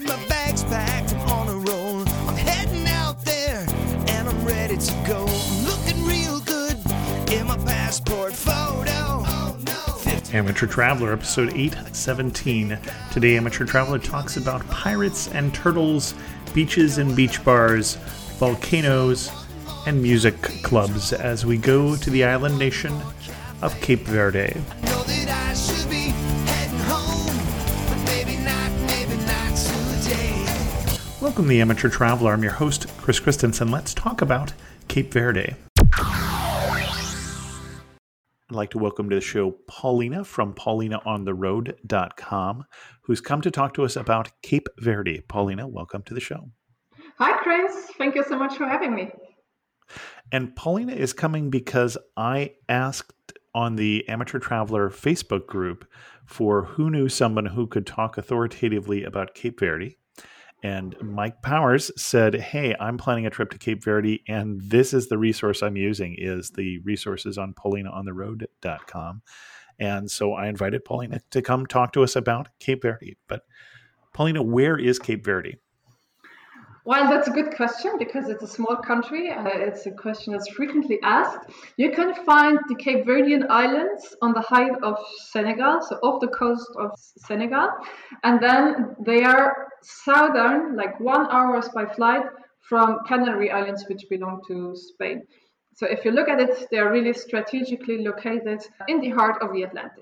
my bags packed, I'm on a roll. I'm heading out there, and I'm ready to go. I'm looking real good in my passport photo. Amateur Traveler, episode 817. Today, Amateur Traveler talks about pirates and turtles, beaches and beach bars, volcanoes, and music clubs as we go to the island nation of Cape Verde. Know that I should be heading home, but maybe not today. Welcome to the Amateur Traveler. I'm your host, Chris Christensen. Let's talk about Cape Verde. I'd like to welcome to the show Paulina from paulinaontheroad.com, who's come to talk to us about Cape Verde. Paulina, welcome to the show. Hi, Chris. Thank you so much for having me. And Paulina is coming because I asked on the Amateur Traveler Facebook group for who knew someone who could talk authoritatively about Cape Verde. And Mike Powers said, hey, I'm planning a trip to Cape Verde, and this is the resource I'm using, is the resources on paulinaontheroad.com. And so I invited Paulina to come talk to us about Cape Verde. But Paulina, where is Cape Verde? Well, that's a good question because it's a small country. It's a question that's frequently asked. You can find the Cape Verdean Islands on the height of Senegal, so off the coast of Senegal. And then they are southern, like 1 hour by flight from Canary Islands, which belong to Spain. So if you look at it, they're really strategically located in the heart of the Atlantic.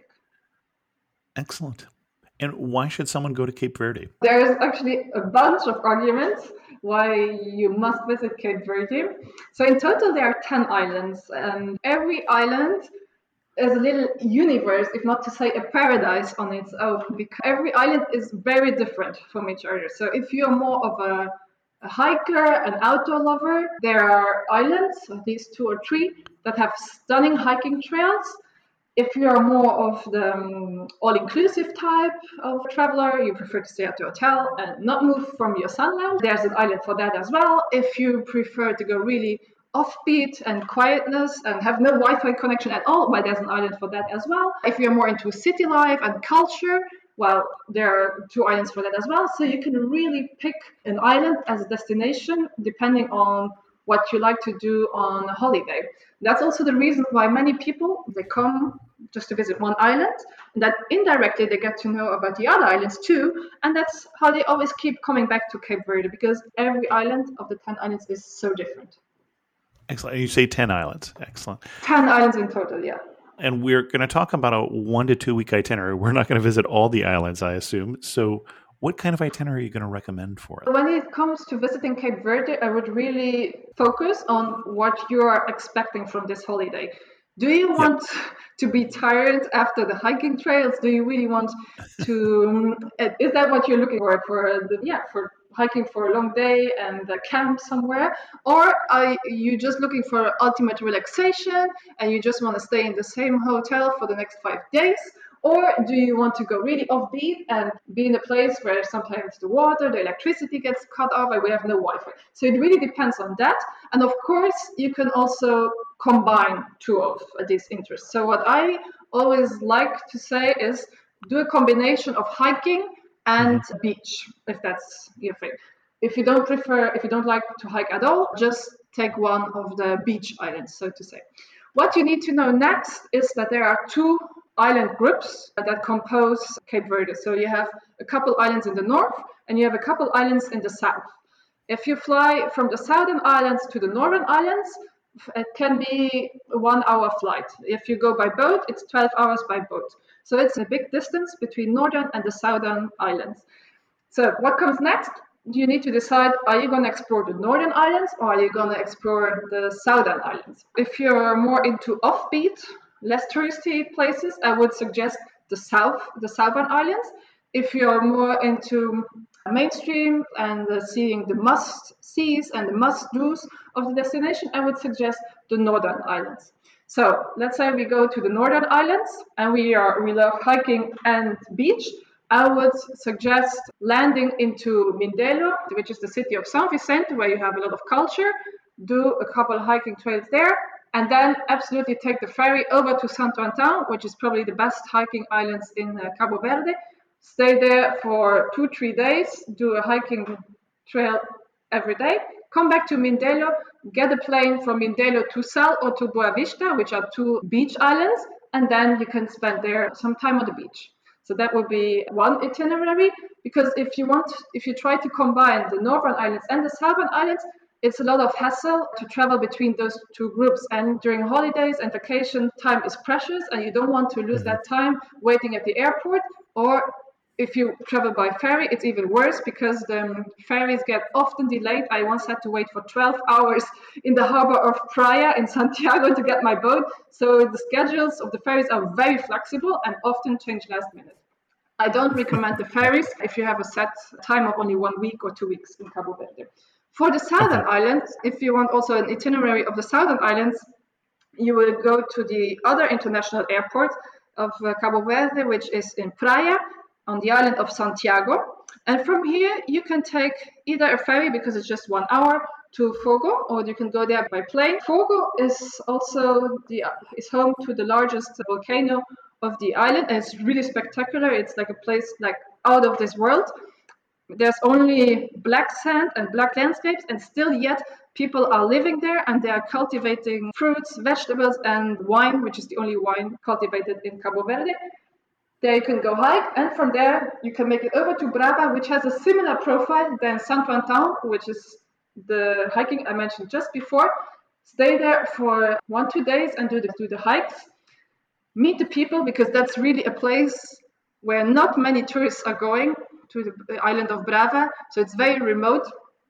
Excellent. And why should someone go to Cape Verde? There is actually a bunch of arguments why you must visit Cape Verde. So in total, there are 10 islands, and every island is a little universe, if not to say a paradise on its own, because every island is very different from each other. So if you're more of a hiker, an outdoor lover, there are islands, at least 2 or 3, that have stunning hiking trails. If you're more of the all-inclusive type of traveler, you prefer to stay at the hotel and not move from your sun lounge, there's an island for that as well. If you prefer to go really offbeat and quietness and have no Wi-Fi connection at all, well, there's an island for that as well. If you're more into city life and culture, well, there are 2 islands for that as well. So you can really pick an island as a destination depending on what you like to do on a holiday. That's also the reason why many people, they come just to visit one island, and that indirectly they get to know about the other islands too, and that's how they always keep coming back to Cape Verde, because every island of the 10 islands is so different. Excellent. And you say 10 islands. Excellent. 10 islands in total, yeah. And we're going to talk about a 1 to 2 week itinerary. We're not going to visit all the islands, I assume. So what kind of itinerary are you going to recommend for us? When it comes to visiting Cape Verde, I would really focus on what you are expecting from this holiday. Do you want to be tired after the hiking trails? Do you really want to, is that what you're looking for hiking for a long day and a camp somewhere? Or are you just looking for ultimate relaxation and you just want to stay in the same hotel for the next 5 days? Or do you want to go really offbeat and be in a place where sometimes the water, the electricity gets cut off and we have no Wi-Fi? So it really depends on that. And of course, you can also combine 2 of these interests. So what I always like to say is do a combination of hiking and beach, if that's your thing. If you don't like to hike at all, just take one of the beach islands, so to say. What you need to know next is that there are 2 island groups that compose Cape Verde. So you have a couple islands in the north and you have a couple islands in the south. If you fly from the southern islands to the northern islands, it can be a 1 hour flight. If you go by boat, it's 12 hours by boat. So it's a big distance between northern and the southern islands. So what comes next? You need to decide, are you going to explore the northern islands or are you going to explore the southern islands? If you're more into offbeat, less touristy places, I would suggest the southern islands. If you're more into mainstream and seeing the must-sees and the must-dos of the destination, I would suggest the northern islands. So let's say we go to the northern islands and we love hiking and beach. I would suggest landing into Mindelo, which is the city of San Vicente, where you have a lot of culture. Do a couple hiking trails there, and then absolutely take the ferry over to Santo Antão, which is probably the best hiking islands in Cabo Verde. stay there for 2-3 days, do a hiking trail every day, come back to Mindelo, get a plane from Mindelo to Sal or to Boa Vista, which are 2 beach islands, and then you can spend there some time on the beach. So that would be one itinerary, because if you try to combine the Northern Islands and the Southern Islands, it's a lot of hassle to travel between those 2 groups. And during holidays and vacation, time is precious, and you don't want to lose that time waiting at the airport. Or if you travel by ferry, it's even worse because the ferries get often delayed. I once had to wait for 12 hours in the harbor of Praia in Santiago to get my boat. So the schedules of the ferries are very flexible and often change last minute. I don't recommend the ferries if you have a set time of only 1 week or 2 weeks in Cabo Verde. For the Southern Islands, if you want also an itinerary of the Southern Islands, you will go to the other international airport of Cabo Verde, which is in Praia, on the island of Santiago. And from here, you can take either a ferry, because it's just 1 hour, to Fogo, or you can go there by plane. Fogo is also is home to the largest volcano of the island, and it's really spectacular. It's like a place like out of this world. There's only black sand and black landscapes, and still yet people are living there, and they are cultivating fruits, vegetables, and wine, which is the only wine cultivated in Cabo Verde. There you can go hike, and from there you can make it over to Brava, which has a similar profile than Santo Antão, which is the hiking I mentioned just before. Stay there for 1-2 days and do the hikes. Meet the people, because that's really a place where not many tourists are going, to the island of Brava, so it's very remote.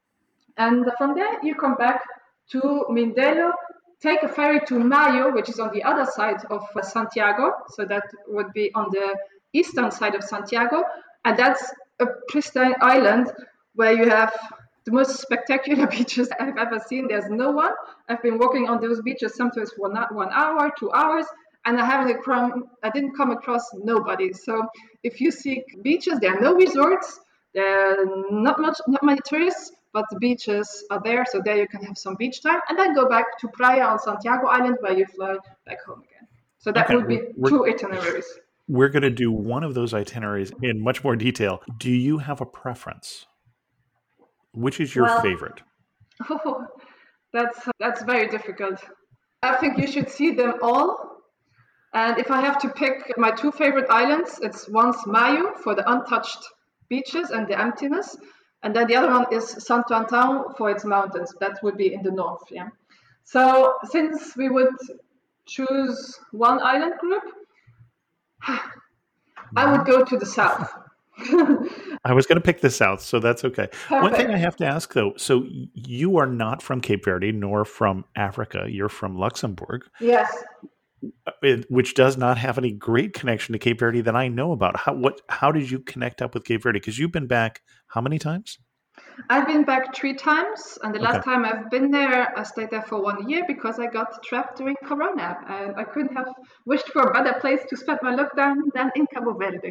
And from there you come back to Mindelo, take a ferry to Maio, which is on the other side of Santiago, so that would be on the eastern side of Santiago, and that's a pristine island where you have the most spectacular beaches I've ever seen. There's no one. I've been walking on those beaches sometimes for 1 hour, 2 hours, and I didn't come across nobody. So if you seek beaches, there are no resorts, there are not many tourists, but the beaches are there, so there you can have some beach time, and then go back to Praia on Santiago Island, where you fly back home again. So that would be 2 itineraries. We're going to do one of those itineraries in much more detail. Do you have a preference? Which is your favorite? Oh, that's very difficult. I think you should see them all. And if I have to pick my 2 favorite islands, it's one's Maio for the untouched beaches and the emptiness, and then the other one is Santo Antão for its mountains. That would be in the north. Yeah. So since we would choose one island group, I would go to the south. I was going to pick the south, so that's okay. Perfect. One thing I have to ask, though, so you are not from Cape Verde nor from Africa. You're from Luxembourg. Yes. Which does not have any great connection to Cape Verde that I know about. How did you connect up with Cape Verde? Because you've been back how many times? I've been back 3 times, and the last time I've been there, I stayed there for 1 year because I got trapped during Corona, and I couldn't have wished for a better place to spend my lockdown than in Cabo Verde.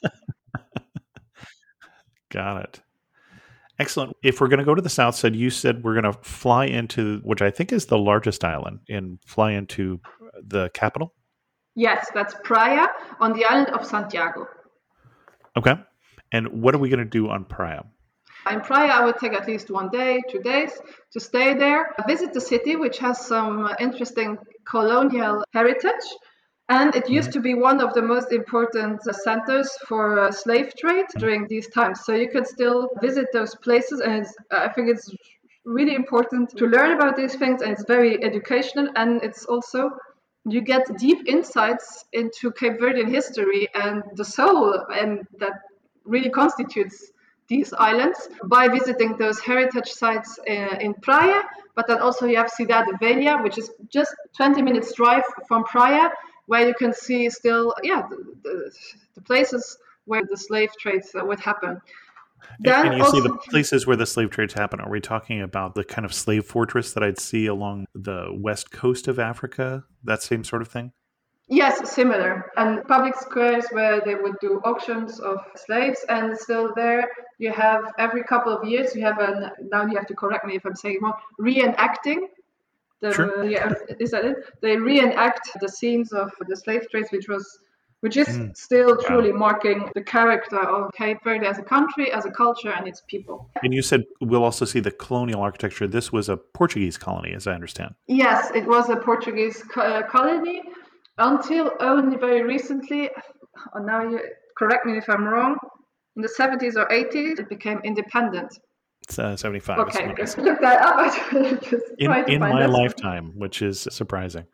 Got it. Excellent. If we're going to go to the south side, you said we're going to fly into, which I think is the largest island, and fly into the capital? Yes, that's Praia on the island of Santiago. Okay. And what are we going to do on Praia? In Praia, I would take at least 1 day, 2 days to stay there, visit the city, which has some interesting colonial heritage. And it used to be one of the most important centers for slave trade during these times. So you can still visit those places. And I think it's really important to learn about these things. And it's very educational. And it's also, you get deep insights into Cape Verdean history and the soul and that really constitutes these islands by visiting those heritage sites in Praia. But then also you have Cidade Velha, which is just 20 minutes drive from Praia, where you can see still, the places where the slave trades would happen. And you see the places where the slave trades happen. Are we talking about the kind of slave fortress that I'd see along the west coast of Africa? That same sort of thing? Yes, similar. And public squares where they would do auctions of slaves, and still there you have every couple of years, now you have to correct me if I'm saying wrong, reenacting. Sure. Is that it? They reenact the scenes of the slave trades, which was which is still truly marking the character of Cape Verde as a country, as a culture, and its people. And you said we'll also see the colonial architecture. This was a Portuguese colony, as I understand. Yes, it was a Portuguese colony until only very recently. Now you correct me if I'm wrong. In the 70s or 80s, it became independent. It's 75. Okay, just look that up. Just in my lifetime, which is surprising.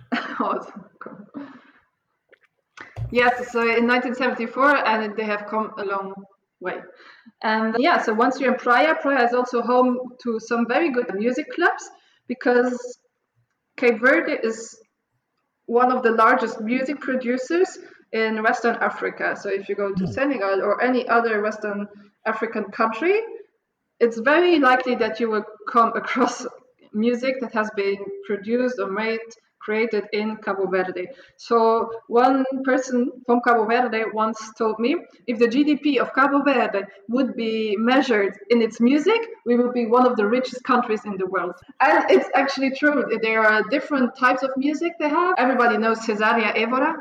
Yes, so in 1974, and they have come a long way. And so once you're in Praia is also home to some very good music clubs, because Cape Verde is one of the largest music producers in Western Africa. So if you go to Senegal or any other Western African country, it's very likely that you will come across music that has been produced or created in Cabo Verde. So one person from Cabo Verde once told me, if the GDP of Cabo Verde would be measured in its music, we would be one of the richest countries in the world. And it's actually true. There are different types of music they have. Everybody knows Cesaria Évora,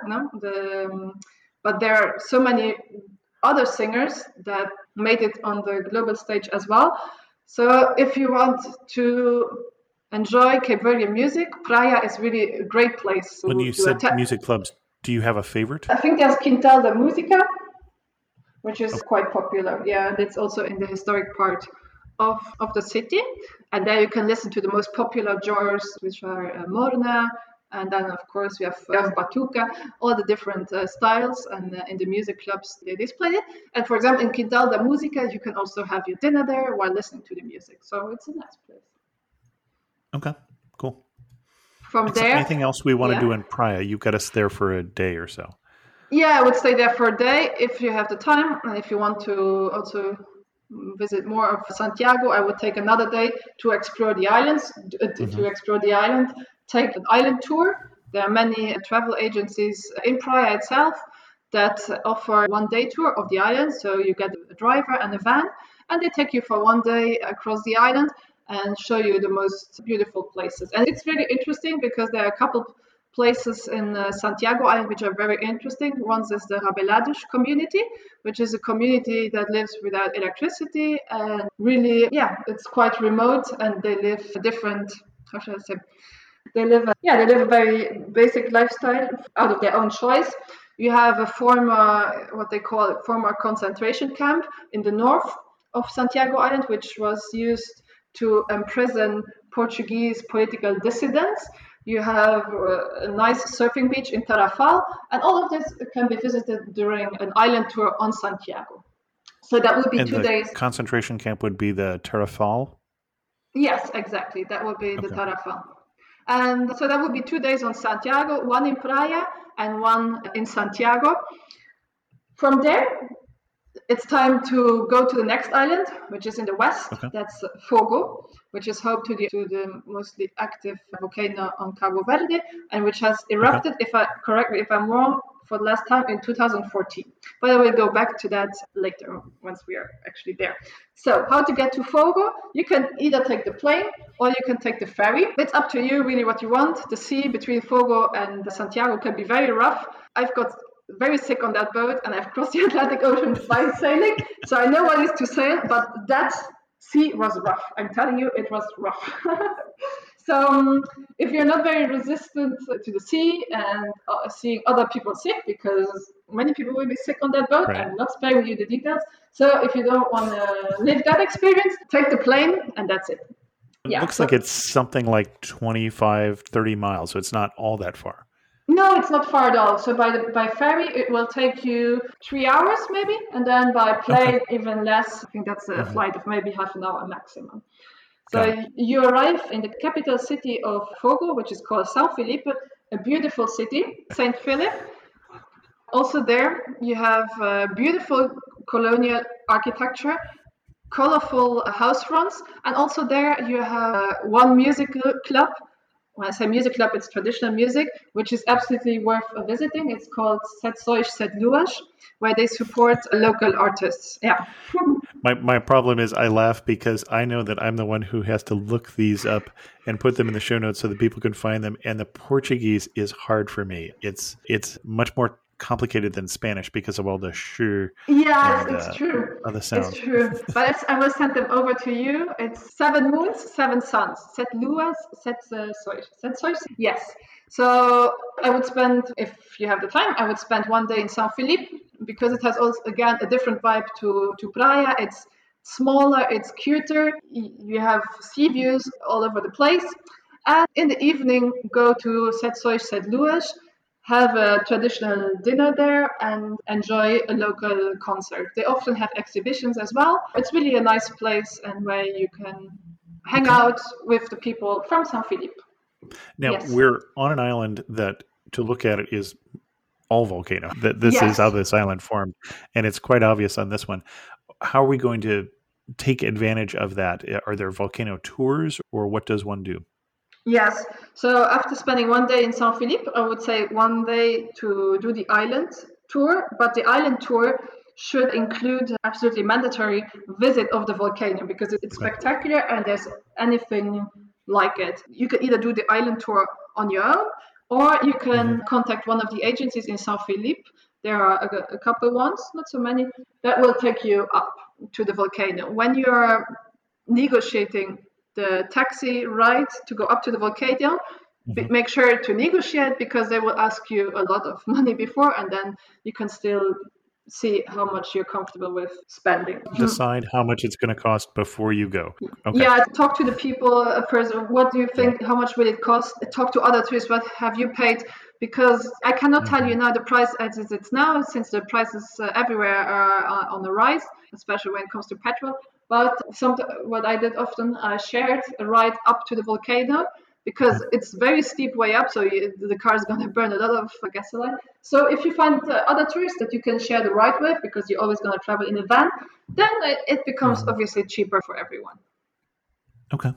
but there are so many other singers that made it on the global stage as well. So if you want to enjoy Cape Verdean music, Praia is really a great place. When you said music clubs, do you have a favorite? I think there's Quintal da Música, which is quite popular. Yeah, and it's also in the historic part of the city. And there you can listen to the most popular genres, which are Morna, and then of course we have Batuca, all the different styles, and in the music clubs they display it. And for example, in Quintal da Música, you can also have your dinner there while listening to the music. So it's a nice place. Okay, cool. From there, anything else we want to do in Praia? You've got us there for a day or so. Yeah, I would stay there for a day if you have the time, and if you want to also visit more of Santiago, I would take another day to explore the islands. To explore the island, take an island tour. There are many travel agencies in Praia itself that offer one-day tour of the island. So you get a driver and a van, and they take you for one day across the island and show you the most beautiful places. And it's really interesting because there are a couple places in Santiago Island which are very interesting. One is the Rabelados community, which is a community that lives without electricity, and really, it's quite remote, and they live a different, they live a very basic lifestyle out of their own choice. You have a former, what they call a former concentration camp in the north of Santiago Island, which was used to imprison Portuguese political dissidents. You have a nice surfing beach in Tarrafal, and all of this can be visited during an island tour on Santiago. So that would be 2 days. Concentration camp would be the Tarrafal? Yes, exactly. That would be the Tarrafal. And so that would be 2 days on Santiago, one in Praia and one in Santiago. From there, it's time to go to the next island, which is in the west. Okay. That's Fogo, which is home to the mostly active volcano on Cabo Verde, and which has erupted, correct me if I'm wrong, for the last time in 2014. But I will go back to that later once we are actually there. So how to get to Fogo? You can either take the plane or you can take the ferry. It's up to you really what you want. The sea between Fogo and Santiago can be very rough. I've got very sick on that boat, and I've crossed the Atlantic Ocean by sailing, so I know what it is to sail, but that sea was rough. I'm telling you, it was rough. So if you're not very resistant to the sea and seeing other people sick, because many people will be sick on that boat, I'm not sparing you the details. So if you don't want to live that experience, take the plane, and that's it. It looks like it's something like 25, 30 miles, so it's not all that far. No, it's not far at all. So by ferry, it will take you 3 hours maybe, and then by plane, even less. I think that's a flight of maybe half an hour maximum. So you arrive in the capital city of Fogo, which is called São Filipe, a beautiful city, St. Philip. Also there, you have beautiful colonial architecture, colorful house fronts, and also there you have one music club. When I say music club, it's traditional music, which is absolutely worth visiting. It's called Set Sois, Set Luas, where they support local artists. Yeah. My problem is I laugh because I know that I'm the one who has to look these up and put them in the show notes so that people can find them. And the Portuguese is hard for me. It's much more complicated than Spanish because of all the sh. Yes, and, it's true. other sounds. It's true. But I will send them over to you. It's 7 moons, 7 suns. Set luas, set sois. Set sois? Yes. So I would spend, if you have the time, I would spend 1 day in San Felipe because it has also, again, a different vibe to Praia. It's smaller, it's cuter. You have sea views all over the place. And in the evening, go to Set Sois, Set Luas, have a traditional dinner there and enjoy a local concert. They often have exhibitions as well. It's really a nice place and where you can hang out with the people from San Felipe. Now, Yes. we're on an island that, to look at it, is all volcano. This Yes. is how this island formed, and it's quite obvious on this one. How are we going to take advantage of that? Are there volcano tours, or what does one do? Yes. So after spending 1 day in San Felipe, I would say 1 day to do the island tour, but the island tour should include absolutely mandatory visit of the volcano because it's spectacular and there's anything like it. You can either do the island tour on your own, or you can contact one of the agencies in San Felipe. There are a couple ones, not so many, that will take you up to the volcano. When you're negotiating the taxi ride to go up to the volcano, make sure to negotiate because they will ask you a lot of money before, and then you can still see how much you're comfortable with spending. Decide how much it's going to cost before you go. Okay. Yeah, talk to the people, what do you think, how much will it cost? Talk to other tourists, what have you paid? Because I cannot tell you now the price as it is now, since the prices everywhere are on the rise, especially when it comes to petrol. But what I did often, I shared a ride up to the volcano because it's very steep way up, so the car is going to burn a lot of gasoline. So if you find other tourists that you can share the ride with, because you're always going to travel in a van, then it becomes obviously cheaper for everyone. Okay.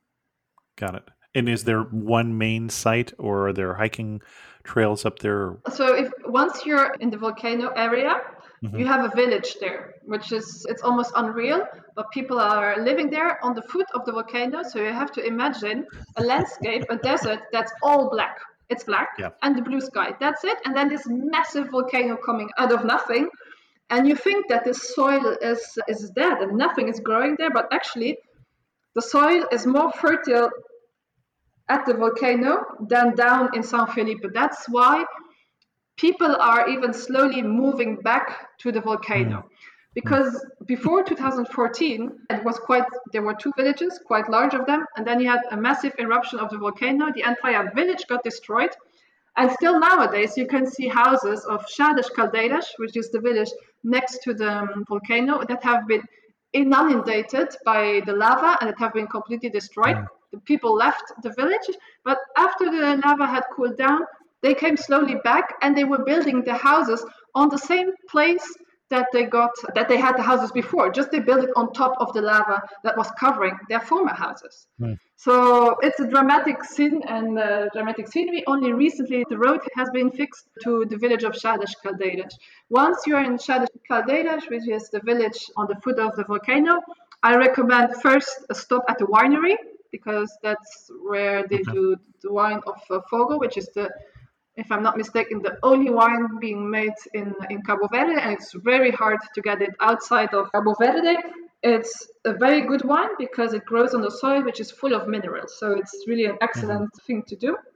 Got it. And is there one main site, or are there hiking trails up there? So once you're in the volcano area, you have a village there, it's almost unreal, but people are living there on the foot of the volcano. So you have to imagine a landscape, a desert that's all black. It's black and the blue sky. That's it. And then this massive volcano coming out of nothing. And you think that the soil is dead and nothing is growing there, but actually the soil is more fertile at the volcano than down in San Felipe. That's why people are even slowly moving back to the volcano. Because before 2014, there were 2 villages, quite large of them, and then you had a massive eruption of the volcano. The entire village got destroyed. And still nowadays, you can see houses of Chadas Caldeiras, which is the village next to the volcano, that have been inundated by the lava and that have been completely destroyed. The people left the village, but after the lava had cooled down, they came slowly back and they were building the houses on the same place that they had the houses before. Just they built it on top of the lava that was covering their former houses. So it's a dramatic scene and dramatic scenery. Only recently the road has been fixed to the village of Chadas Caldeiras. Once you're in Chadas Caldeiras, which is the village on the foot of the volcano, I recommend first a stop at the winery, because that's where they do the wine of Fogo, which is if I'm not mistaken, the only wine being made in Cabo Verde, and it's very hard to get it outside of Cabo Verde. It's a very good wine because it grows on the soil, which is full of minerals. So it's really an excellent thing to do.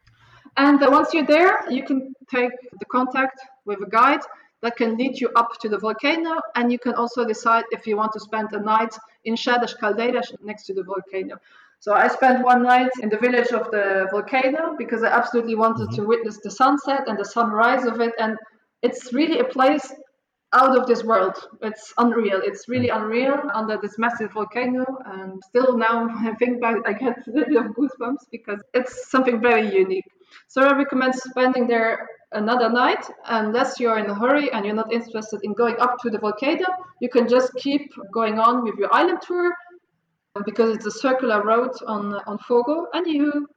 And once you're there, you can take the contact with a guide that can lead you up to the volcano, and you can also decide if you want to spend a night in Chadas Caldeiras next to the volcano. So I spent 1 night in the village of the volcano because I absolutely wanted to witness the sunset and the sunrise of it. And it's really a place out of this world. It's unreal. It's really unreal under this massive volcano. And still now I think back, I get a little bit of goosebumps because it's something very unique. So I recommend spending there another night. Unless you're in a hurry and you're not interested in going up to the volcano, you can just keep going on with your island tour, because it's a circular road on Fogo, and you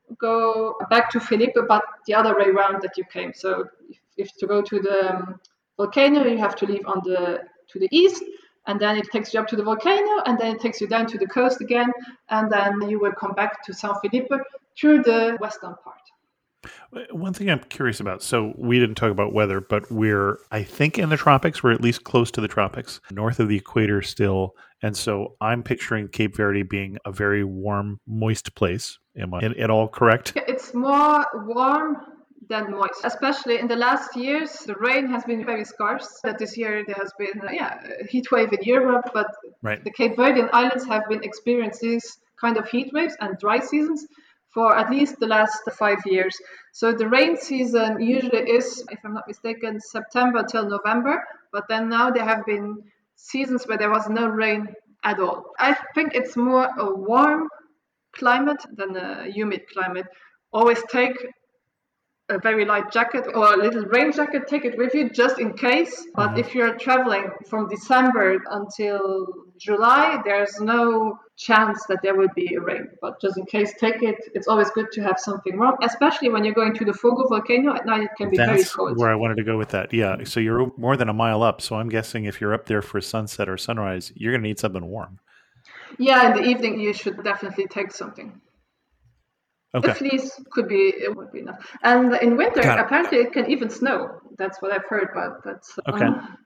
go back to Felipe, but the other way around that you came. So if to go to the volcano, you have to leave to the east, and then it takes you up to the volcano, and then it takes you down to the coast again, and then you will come back to San Felipe through the western part. One thing I'm curious about. So we didn't talk about weather, but we're, I think, in the tropics. We're at least close to the tropics, north of the equator still. And so I'm picturing Cape Verde being a very warm, moist place. Am I at all correct? It's more warm than moist, especially in the last years. The rain has been very scarce. That this year there has been a heat wave in Europe, but Right. the Cape Verdean Islands have been experiencing these kind of heat waves and dry seasons for at least the last 5 years. So the rain season usually is, if I'm not mistaken, September till November, but then now there have been seasons where there was no rain at all. I think it's more a warm climate than a humid climate. Always take a very light jacket or a little rain jacket, take it with you just in case. But if you're traveling from December until July, there's no chance that there will be rain. But just in case, take it. It's always good to have something warm, especially when you're going to the Fogo volcano. At night, it can be very That's cold. where I wanted to go with that. Yeah. So you're more than a mile up. So I'm guessing if you're up there for sunset or sunrise, you're going to need something warm. Yeah, in the evening, you should definitely take something. Okay. A fleece it would be enough. And in winter, Got it. apparently it can even snow. That's what I've heard, but that's Okay.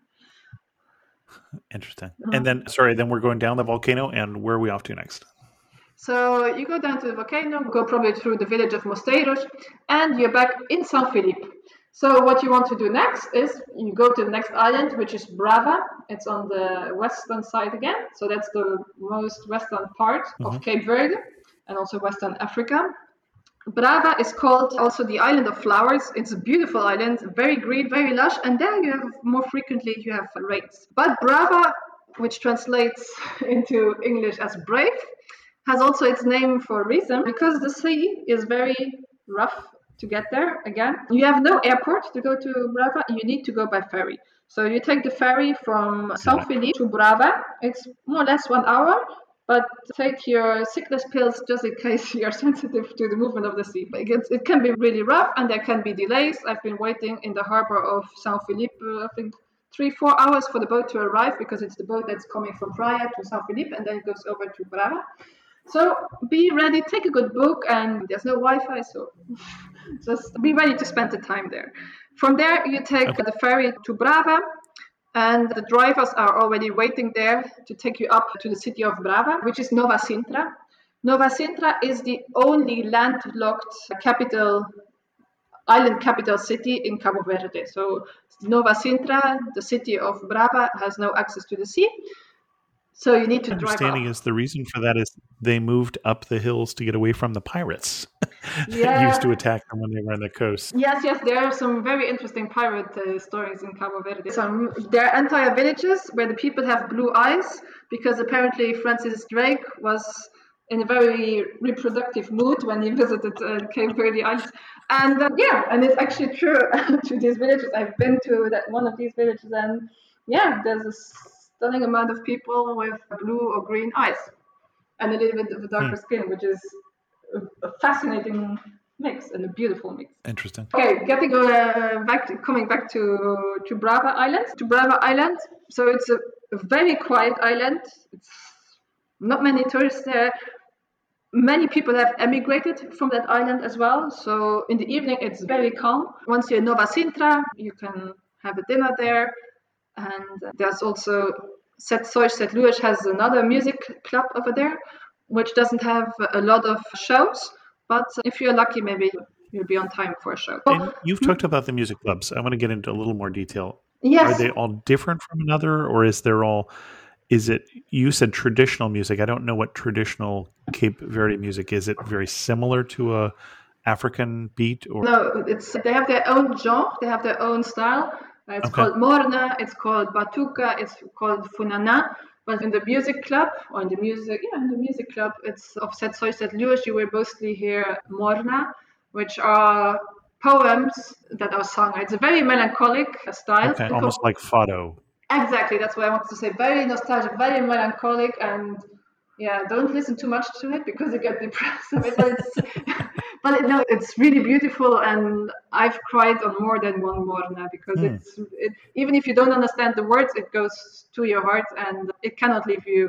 Interesting. And then, then we're going down the volcano, and where are we off to next? So you go down to the volcano, go probably through the village of Mosteiros, and you're back in São Felipe. So what you want to do next is you go to the next island, which is Brava. It's on the western side again. So that's the most western part of Cape Verde and also Western Africa. Brava is called also the Island of Flowers. It's a beautiful island, very green, very lush, and there you have more frequently you have rains. But Brava, which translates into English as brave, has also its name for a reason, because the sea is very rough to get there. Again, you have no airport to go to Brava. You need to go by ferry. So you take the ferry from São Felipe to Brava. It's more or less 1 hour. But take your sickness pills just in case you're sensitive to the movement of the sea. It can be really rough and there can be delays. I've been waiting in the harbor of São Felipe, I think 3-4 hours for the boat to arrive, because it's the boat that's coming from Praia to São Felipe and then it goes over to Brava. So be ready, take a good book, and there's no Wi-Fi, so just be ready to spend the time there. From there, you take the ferry to Brava. And the drivers are already waiting there to take you up to the city of Brava, which is Nova Sintra. Nova Sintra is the only landlocked island capital city in Cabo Verde. So Nova Sintra, the city of Brava, has no access to the sea. So you need to drive up. My understanding is the reason for that is they moved up the hills to get away from the pirates. Yeah. Used to attack them when they were on the coast. Yes, there are some very interesting pirate stories in Cabo Verde. There are entire villages where the people have blue eyes, because apparently Francis Drake was in a very reproductive mood when he visited Cape Verde Islands. And and it's actually true to these villages. I've been to one of these villages, and there's a stunning amount of people with blue or green eyes and a little bit of a darker skin, which is a fascinating mix and a beautiful mix. Interesting. Okay, coming back to Brava Island. To Brava Island, so it's a very quiet island. It's not many tourists there. Many people have emigrated from that island as well. So in the evening, it's very calm. Once you're in Nova Sintra, you can have a dinner there. And there's also Set Luas has another music club over there, which doesn't have a lot of shows. But if you're lucky, maybe you'll be on time for a show. And you've talked about the music clubs. I want to get into a little more detail. Yes. Are they all different from another, or is it, you said traditional music. I don't know what traditional Cape Verde music is. It very similar to a African beat? Or No, they have their own genre. They have their own style. It's called Morna, it's called Batuka, it's called Funana. But in the music club, or in the music club, it's of Set Luas, you will mostly hear Morna, which are poems that are sung. It's a very melancholic style. Okay, almost like Fado. Exactly, that's what I wanted to say. Very nostalgic, very melancholic, and don't listen too much to it because you get depressed. It's really beautiful, and I've cried on more than one Morna because even if you don't understand the words, it goes to your heart and it cannot leave you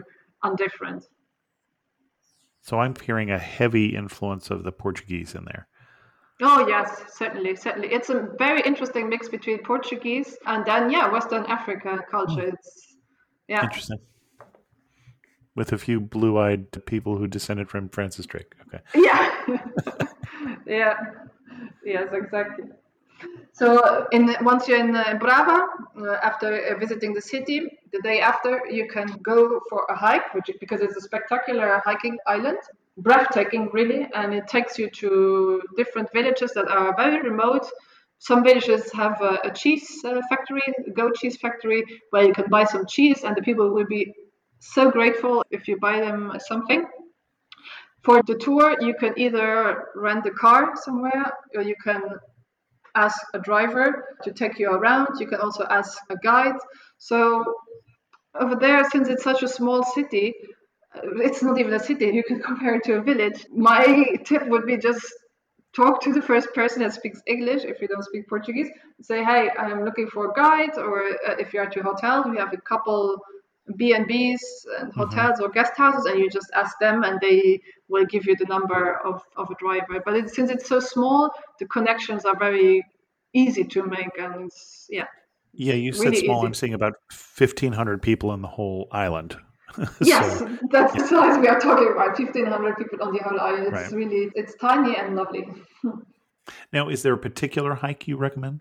indifferent. So I'm hearing a heavy influence of the Portuguese in there. Oh yes, certainly, certainly. It's a very interesting mix between Portuguese and then Western African Hmm. culture. It's yeah, Interesting. With a few blue-eyed people who descended from Francis Drake. Okay. yeah, yeah, yes, exactly. So once you're in Brava, after visiting the city, the day after you can go for a hike, because it's a spectacular hiking island, breathtaking really, and it takes you to different villages that are very remote. Some villages have a cheese factory, a goat cheese factory, where you can buy some cheese, and the people will be so grateful if you buy them something. For the tour, you can either rent a car somewhere, or you can ask a driver to take you around. You can also ask a guide. So over there, since it's such a small city, it's not even a city, you can compare it to a village. My tip would be just talk to the first person that speaks English if you don't speak Portuguese. Say, hey, I'm looking for a guide, or if you're at your hotel, we have a couple B&Bs and Hmm. hotels or guest houses, and you just ask them and they will give you the number of a driver. But since it's so small, the connections are very easy to make, and Yeah, you said really small. I'm easy. seeing about 1,500 people in the whole island. Yes, So, that's yeah, the size we are talking about. 1,500 people on the whole island. right. It's tiny and lovely. Now, is there a particular hike you recommend?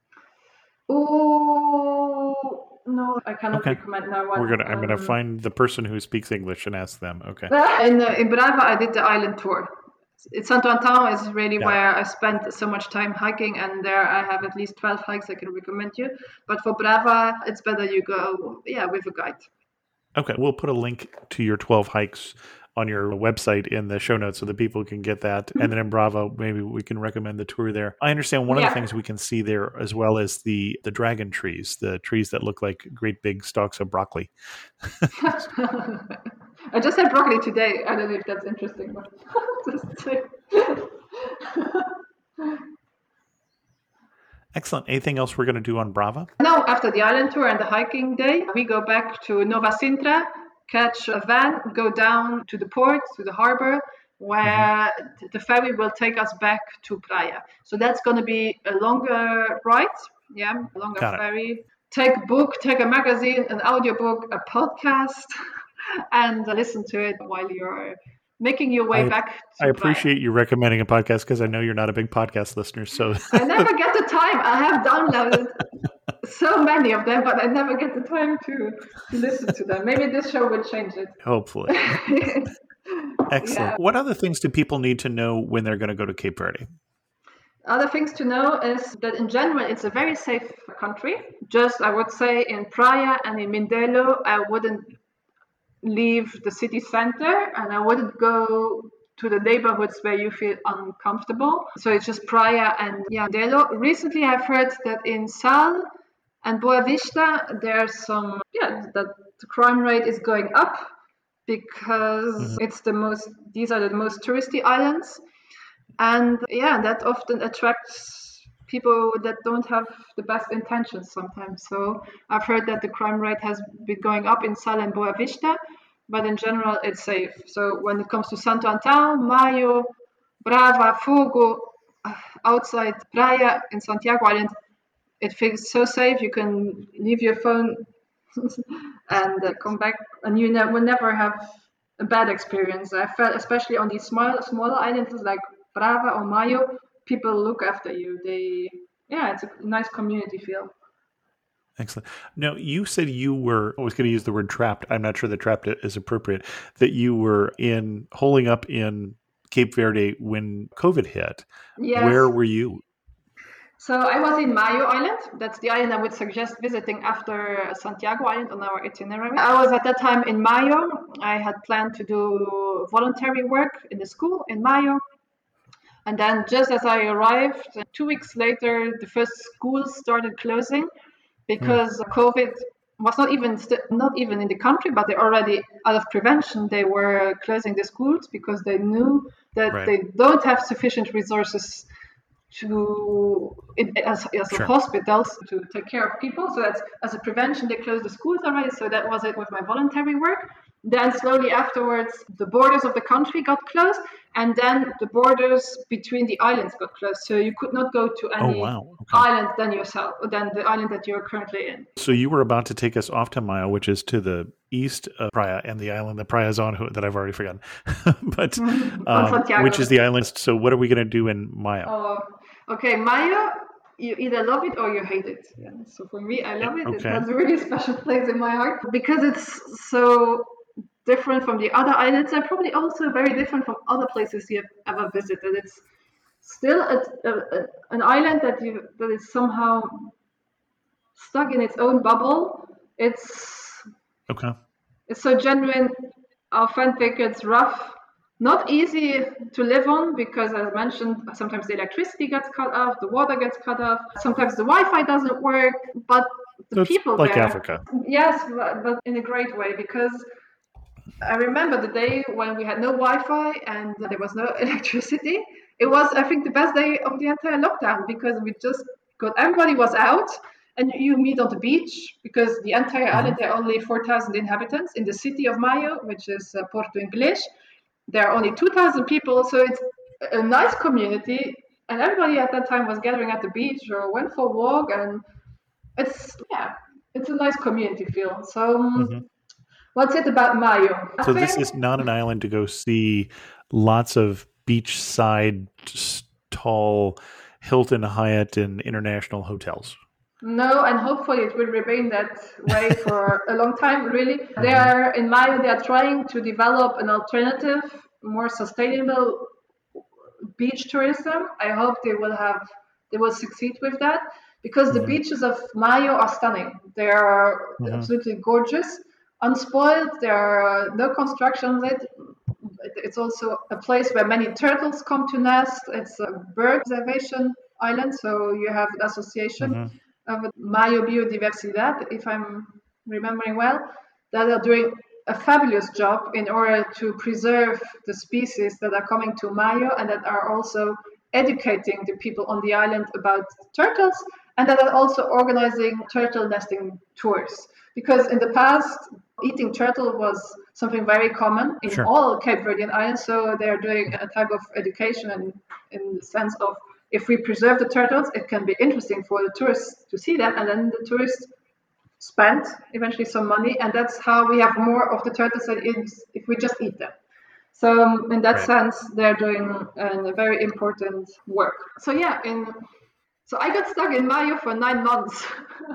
Oh no, I cannot Okay. recommend that one. I'm gonna find the person who speaks English and ask them. Okay. In Brava, I did the island tour. Santo Antão is really Got it. where I spent so much time hiking, and there I have at least 12 hikes I can recommend you. But for Brava, it's better you go, with a guide. Okay. We'll put a link to your 12 hikes on your website in the show notes so that people can get that. And then in Bravo, maybe we can recommend the tour there. I understand one of the Yeah. things we can see there as well is the dragon trees, the trees that look like great big stalks of broccoli. I just had broccoli today. I don't know if that's interesting, but just say. Excellent. Anything else we're going to do on Brava? Now, after the island tour and the hiking day, we go back to Nova Sintra, catch a van, go down to the port, to the harbor, Hmm. where the ferry will take us back to Praia. So that's going to be a longer ride, a longer Got it. ferry. Take a book, take a magazine, an audiobook, a podcast, and listen to it while you're making your way I back I to Praia. appreciate you recommending a podcast because I know you're not a big podcast listener. So I never get the time. I have downloaded so many of them, but I never get the time to listen to them. Maybe this show will change hopefully. it. Excellent. Yeah. What other things do people need to know when they're going to go to Cape Verde? Other things to know is that in general, it's a very safe country. Just, I would say, in Praia and in Mindelo, I wouldn't leave the city center and I wouldn't go to the neighborhoods where you feel uncomfortable. So it's just Praia and Mindelo. Recently, I've heard that in Sal and Boa Vista, there's that the crime rate is going up because Mhm. these are the most touristy islands, and that often attracts people that don't have the best intentions sometimes. So I've heard that the crime rate has been going up in Sal and Boa Vista, but in general it's safe. So when it comes to Santo Antão, Maio, Brava, Fogo, outside Praia in Santiago Island, it feels so safe. You can leave your phone and come back, and you will never have a bad experience. I felt, especially on these smaller islands like Brava or Mayo, people look after you. It's a nice community feel. Excellent. Now, you said you were, I was going to use the word trapped. I'm not sure that trapped is appropriate, that you were holding up in Cape Verde when COVID hit. Where Yes. were you? So I was in Mayo Island. That's the island I would suggest visiting after Santiago Island on our itinerary. I was at that time in Mayo. I had planned to do voluntary work in the school in Mayo. And then just as I arrived, 2 weeks later, the first schools started closing Hmm. because COVID was not even in the country, but they already out of prevention. They were closing the schools because they knew that Right. they don't have sufficient resources as Sure. hospitals to take care of people. So that's as a prevention. They closed the schools already. So that was it with my voluntary work. Then slowly afterwards, the borders of the country got closed, and then the borders between the islands got closed. So you could not go to Oh, any wow. Okay. island than the island that you're currently in. So you were about to take us off to Mayo, which is to the east of Praia, and the island that Praia is on, that I've already forgotten. But which is the island. So what are we going to do in Mayo? Oh, okay. Mayo, you either love it or you hate it. Yeah. So for me, I love it. Okay. It has a really special place in my heart because it's so different from the other islands and probably also very different from other places you have ever visited. It's still an island that is somehow stuck in its own bubble. It's so genuine, authentic. It's rough, not easy to live on because, as I mentioned, sometimes the electricity gets cut off, the water gets cut off, sometimes the Wi-Fi doesn't work. But the people like there, Africa. Yes, but in a great way, because I remember the day when we had no Wi-Fi and there was no electricity. It was, I think, the best day of the entire lockdown because everybody was out and you meet on the beach because the entire island, there are only 4,000 inhabitants. In the city of Mayo, which is Porto Inglês, there are only 2,000 people. So it's a nice community and everybody at that time was gathering at the beach or went for a walk, and it's a nice community feel. So what's it about Mayo? So this is not an island to go see lots of beachside, tall Hilton, Hyatt, and international hotels. No, and hopefully it will remain that way for a long time, really. In Mayo, they are trying to develop an alternative, more sustainable beach tourism. I hope they will succeed with that because the beaches of Mayo are stunning. They are absolutely gorgeous, unspoiled. There are no constructions. It's also a place where many turtles come to nest. It's a bird conservation island, so you have an association of Mayo Biodiversidad, if I'm remembering well, that are doing a fabulous job in order to preserve the species that are coming to Mayo and that are also educating the people on the island about turtles, and that are also organizing turtle nesting tours. Because in the past, eating turtle was something very common in all Cape Verdean islands, so they're doing a type of education in the sense of, if we preserve the turtles, it can be interesting for the tourists to see them, and then the tourists spend eventually some money, and that's how we have more of the turtles than if we just eat them. So in that sense, they're doing a very important work. So so I got stuck in Mayo for 9 months.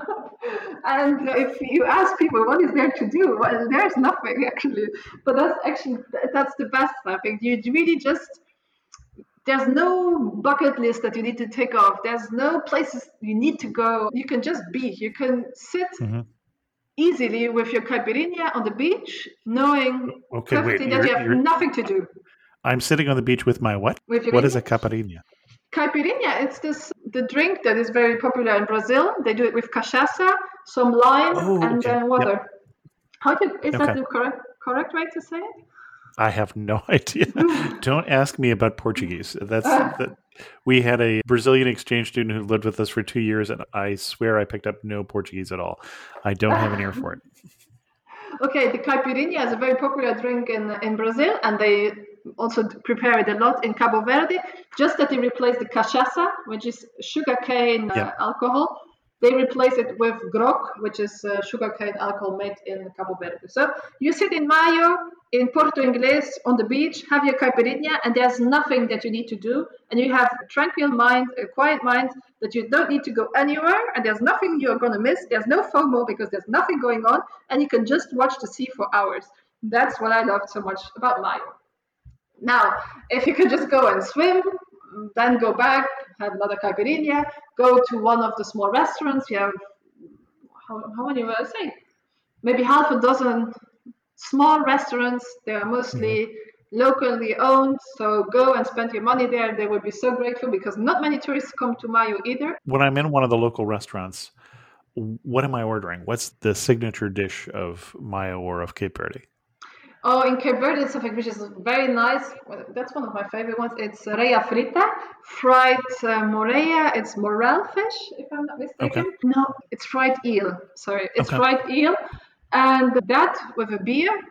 And if you ask people what is there to do, well, there's nothing actually. But that's the best, I think. You really there's no bucket list that you need to take off. There's no places you need to go. You can just be. You can sit easily with your caipirinha on the beach, knowing perfectly that you have nothing to do. I'm sitting on the beach with my what? What is a caipirinha? Caipirinha, it's the drink that is very popular in Brazil. They do it with cachaça, some lime, and then water. Yep. Is that the correct way to say it? I have no idea. Don't ask me about Portuguese. We had a Brazilian exchange student who lived with us for 2 years, and I swear I picked up no Portuguese at all. I don't have an ear for it. Okay, the caipirinha is a very popular drink in Brazil, and they also prepare it a lot in Cabo Verde. Just that they replace the cachaça, which is sugarcane alcohol. They replace it with grog, which is sugarcane alcohol made in Cabo Verde. So you sit in Mayo, in Porto Inglês, on the beach, have your caipirinha, and there's nothing that you need to do. And you have a tranquil mind, a quiet mind, that you don't need to go anywhere, and there's nothing you're going to miss. There's no FOMO because there's nothing going on, and you can just watch the sea for hours. That's what I loved so much about Mayo. Now, if you could just go and swim, then go back, have another caipirinha, go to one of the small restaurants. You have, how many will I say? Maybe half a dozen small restaurants. They are mostly locally owned. So go and spend your money there. They will be so grateful because not many tourists come to Mayo either. When I'm in one of the local restaurants, what am I ordering? What's the signature dish of Mayo or of Cape Verde? Oh, in Cape Verde, it's something which is very nice. That's one of my favorite ones. It's reia frita, fried moreia. It's morel fish, if I'm not mistaken. Okay. No, it's fried eel. Sorry, it's fried eel. And that with a beer,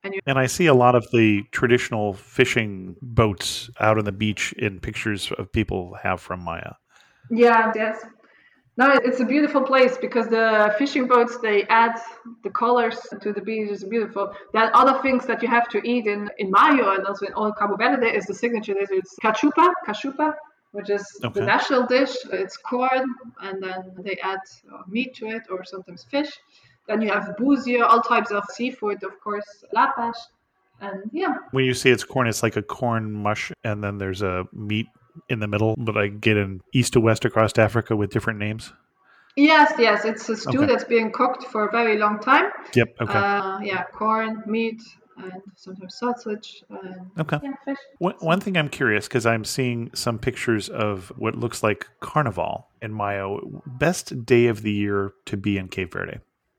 And I see a lot of the traditional fishing boats out on the beach in pictures of people have from Maya. Yes. No, it's a beautiful place because the fishing boats, they add the colors to the beach. It's beautiful. There are other things that you have to eat in Mayo and also in all Cabo Verde. Is the signature dish. It's cachupa, which is the Okay. national dish. It's corn, and then they add meat to it or sometimes fish. Then you have buzio, all types of seafood, of course, lapas, and yeah. When you say it's corn, it's like a corn mush, and then there's a meat in the middle that I get in east to west across Africa with different names. Yes, it's a stew Okay. that's being cooked for a very long time. Yep. Okay. Corn, meat, and sometimes sausage. And, Okay. yeah, fish. One thing I'm curious, because I'm seeing some pictures of what looks like Carnival in Mayo. Best day of the year to be in Cape Verde.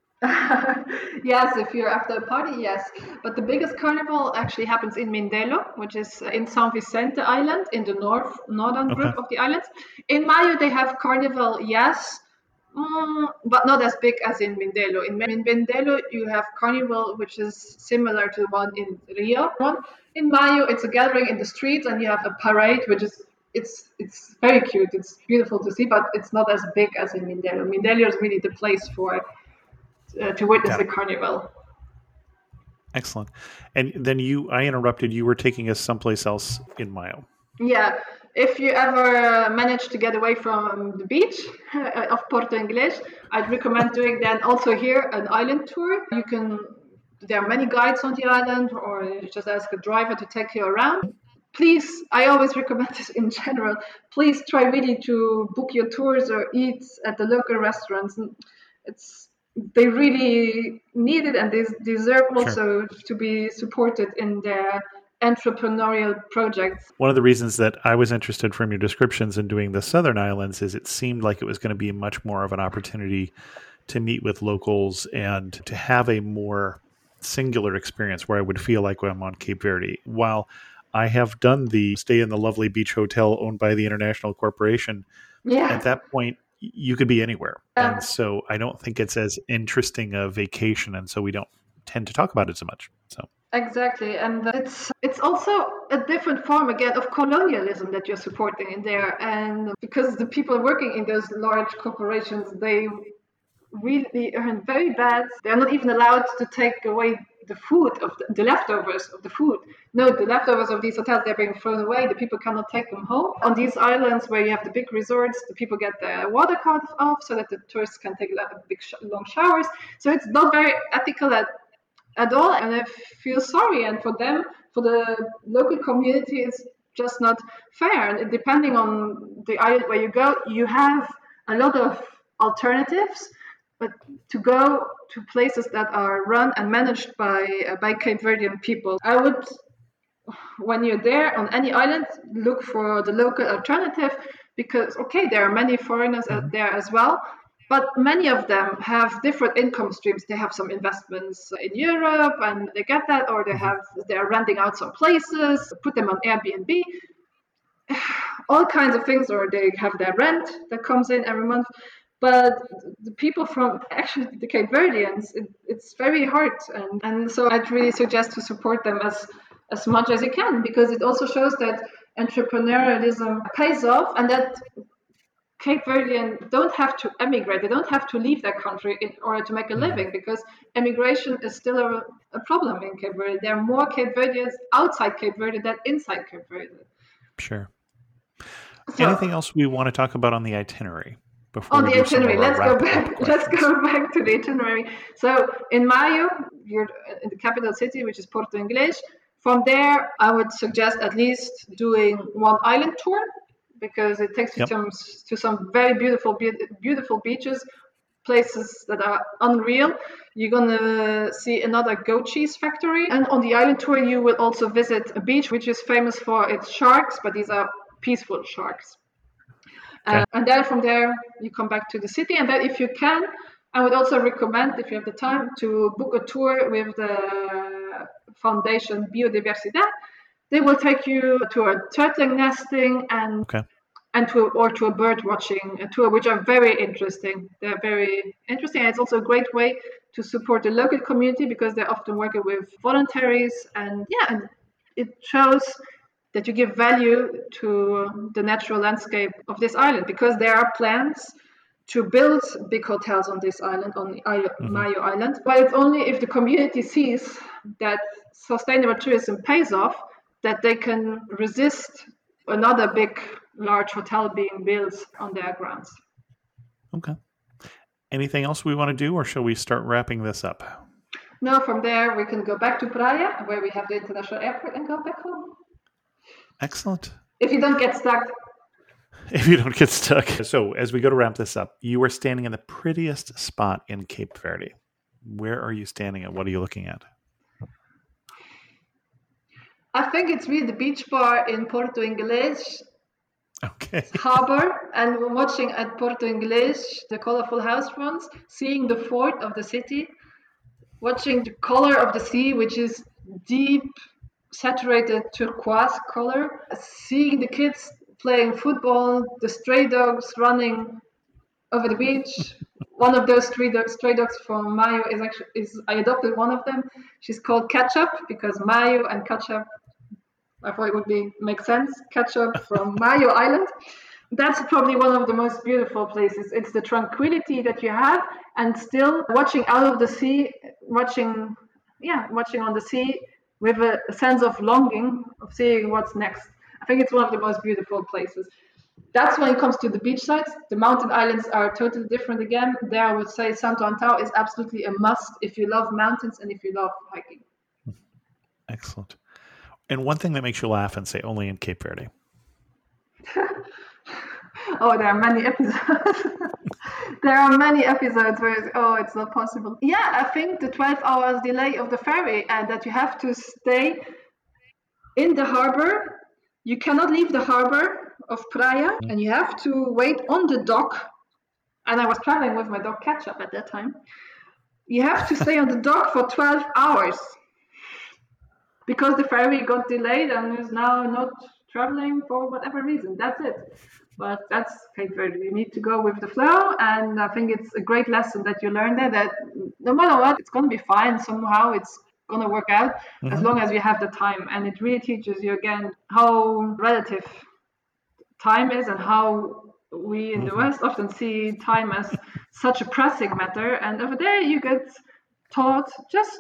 Yes, if you're after a party, yes. But the biggest carnival actually happens in Mindelo, which is in São Vicente Island, in the northern Okay. group of the islands. In Mayo, they have carnival, yes, but not as big as in Mindelo. In Mindelo, you have carnival, which is similar to one in Rio. In Mayo, it's a gathering in the streets, and you have a parade, which is it's very cute. It's beautiful to see, but it's not as big as in Mindelo. Mindelo is really the place for to witness Got the it. carnival. Excellent. And then I interrupted. You were taking us someplace else in Mayo. Yeah, if you ever manage to get away from the beach of Porto Inglês, I'd recommend doing then also here an island tour. There are many guides on the island, or you just ask a driver to take you around. Please, I always recommend this in general. Please try really to book your tours or eat at the local restaurants. They really need it, and they deserve also to be supported in their entrepreneurial projects. One of the reasons that I was interested from your descriptions in doing the Southern Islands is it seemed like it was going to be much more of an opportunity to meet with locals and to have a more singular experience where I would feel like when I'm on Cape Verde. While I have done the stay in the lovely beach hotel owned by the International Corporation, at that point, you could be anywhere. And so I don't think it's as interesting a vacation. And so we don't tend to talk about it so much. So Exactly, and it's also a different form again of colonialism that you're supporting in there, and because the people working in those large corporations, they really earn very bad. They're not even allowed to take away the food of the leftovers of the food. No, the leftovers of these hotels, they're being thrown away. The people cannot take them home. On these islands where you have the big resorts, the people get their water cut off so that the tourists can take a lot of big long showers. So it's not very ethical at all, and I feel sorry. And for them, for the local community, it's just not fair. And depending on the island where you go, you have a lot of alternatives, but to go to places that are run and managed by Cape Verdean people, I would, when you're there on any island, look for the local alternative, because okay, there are many foreigners out there as well, but many of them have different income streams. They have some investments in Europe and they get that, or they're renting out some places, put them on Airbnb, all kinds of things, or they have their rent that comes in every month. But the people from actually the Cape Verdeans, it's very hard. And so I'd really suggest to support them as much as you can, because it also shows that entrepreneurialism pays off, and that Cape Verdean don't have to emigrate. They don't have to leave their country in order to make a living, because emigration is still a problem in Cape Verde. There are more Cape Verdeans outside Cape Verde than inside Cape Verde. Sure. So, anything else we want to talk about on the itinerary? On the itinerary, let's go back to the itinerary. So in Mayo, you're in the capital city, which is Porto Inglês. From there, I would suggest at least doing one island tour, because it takes you to some very beautiful beaches, places that are unreal. You're going to see another goat cheese factory. And on the island tour, you will also visit a beach, which is famous for its sharks, but these are peaceful sharks. And then from there, you come back to the city. And then if you can, I would also recommend, if you have the time, to book a tour with the Foundation Biodiversidad. They will take you to a turtle nesting and to a bird watching tour, which are very interesting. They're very interesting. And it's also a great way to support the local community because they're often working with voluntaries, and it shows that you give value to the natural landscape of this island, because there are plans to build big hotels on this island, on Mayo Island. But it's only if the community sees that sustainable tourism pays off that they can resist another big, large hotel being built on their grounds. Okay. Anything else we want to do, or shall we start wrapping this up? No, from there we can go back to Praia, where we have the international airport, and go back home. Excellent. If you don't get stuck. If you don't get stuck. So as we go to wrap this up, you are standing in the prettiest spot in Cape Verde. Where are you standing and what are you looking at? I think it's really the beach bar in Porto Inglês. Okay. Harbor, and we're watching at Porto Inglês the colorful house fronts, seeing the fort of the city, watching the color of the sea, which is deep, saturated turquoise color, seeing the kids playing football, the stray dogs running over the beach. One of those stray dogs from Mayo is I adopted one of them. She's called Ketchup because Mayo and Ketchup, I thought it would make sense. Ketchup from Mayo Island. That's probably one of the most beautiful places. It's the tranquility that you have, and still watching out of the sea, watching on the sea with a sense of longing of seeing what's next. I think it's one of the most beautiful places. That's when it comes to the beach sites. The mountain islands are totally different again. There I would say Santo Antão is absolutely a must if you love mountains and if you love hiking. Excellent. And one thing that makes you laugh and say only in Cape Verde. Oh, there are many episodes. There are many episodes where it's not possible. Yeah, I think the 12 hours delay of the ferry, and that you have to stay in the harbor. You cannot leave the harbor of Praia, and you have to wait on the dock. And I was traveling with my dog Ketchup at that time. You have to stay on the dock for 12 hours because the ferry got delayed and is now not traveling for whatever reason. That's it. But that's Cape Verde. You need to go with the flow, and I think it's a great lesson that you learn there, that no matter what, it's going to be fine. Somehow it's going to work out as long as you have the time. And it really teaches you again how relative time is, and how we in the West often see time as such a pressing matter. And over there you get taught, just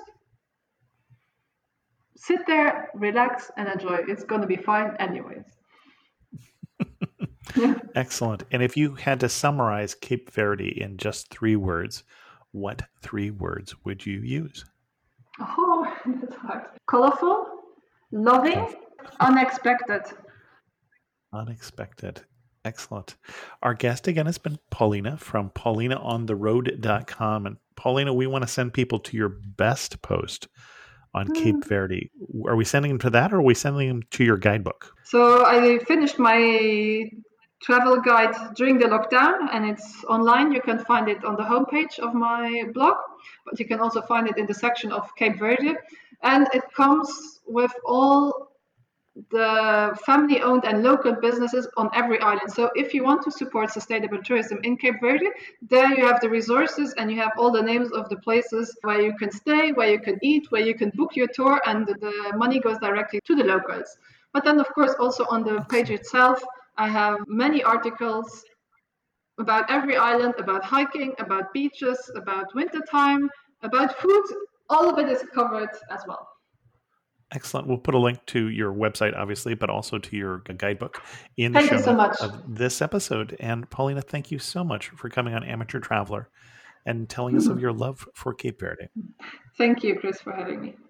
sit there, relax, and enjoy. It's going to be fine anyways. Excellent. And if you had to summarize Cape Verde in just 3 words, what 3 words would you use? Oh, that's hard. Colorful, loving, unexpected. Unexpected. Excellent. Our guest again has been Paulina from paulinaontheroad.com. And Paulina, we want to send people to your best post on Cape Verde. Are we sending them to that, or are we sending them to your guidebook? So I finished my travel guide during the lockdown, and it's online. You can find it on the homepage of my blog, but you can also find it in the section of Cape Verde. And it comes with all the family-owned and local businesses on every island. So if you want to support sustainable tourism in Cape Verde, there you have the resources, and you have all the names of the places where you can stay, where you can eat, where you can book your tour, and the money goes directly to the locals. But then, of course, also on the page itself, I have many articles about every island, about hiking, about beaches, about wintertime, about food. All of it is covered as well. Excellent. We'll put a link to your website, obviously, but also to your guidebook in the show notes of this episode. And Paulina, thank you so much for coming on Amateur Traveler and telling us of your love for Cape Verde. Thank you, Chris, for having me.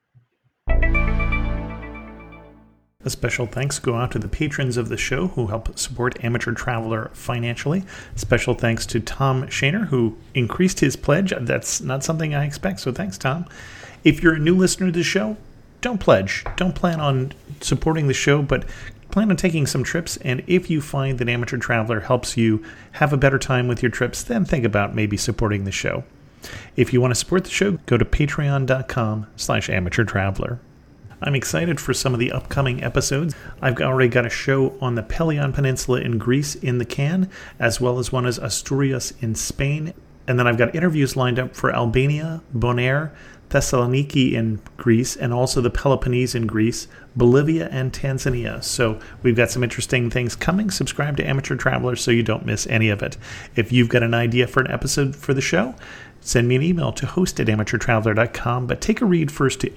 A special thanks go out to the patrons of the show who help support Amateur Traveler financially. Special thanks to Tom Shaner, who increased his pledge. That's not something I expect, so thanks, Tom. If you're a new listener to the show, don't pledge. Don't plan on supporting the show, but plan on taking some trips. And if you find that Amateur Traveler helps you have a better time with your trips, then think about maybe supporting the show. If you want to support the show, go to patreon.com/amateurtraveler. I'm excited for some of the upcoming episodes. I've already got a show on the Pelion Peninsula in Greece in the can, as well as one as Asturias in Spain, And then I've got interviews lined up for Albania, Bonaire, Thessaloniki in Greece, and also the Peloponnese in Greece, Bolivia, and Tanzania. So we've got some interesting things coming. Subscribe to Amateur Traveler so you don't miss any of it. If you've got an idea for an episode for the show, send me an email to host@amateurtraveler.com, but take a read first to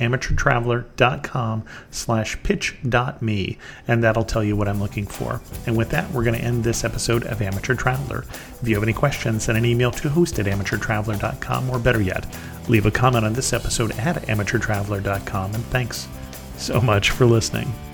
amateurtraveler.com/pitch.me, and that'll tell you what I'm looking for. And with that, we're going to end this episode of Amateur Traveler. If you have any questions, send an email to host@amateurtraveler.com, or better yet, leave a comment on this episode at amateurtraveler.com, and thanks so much for listening.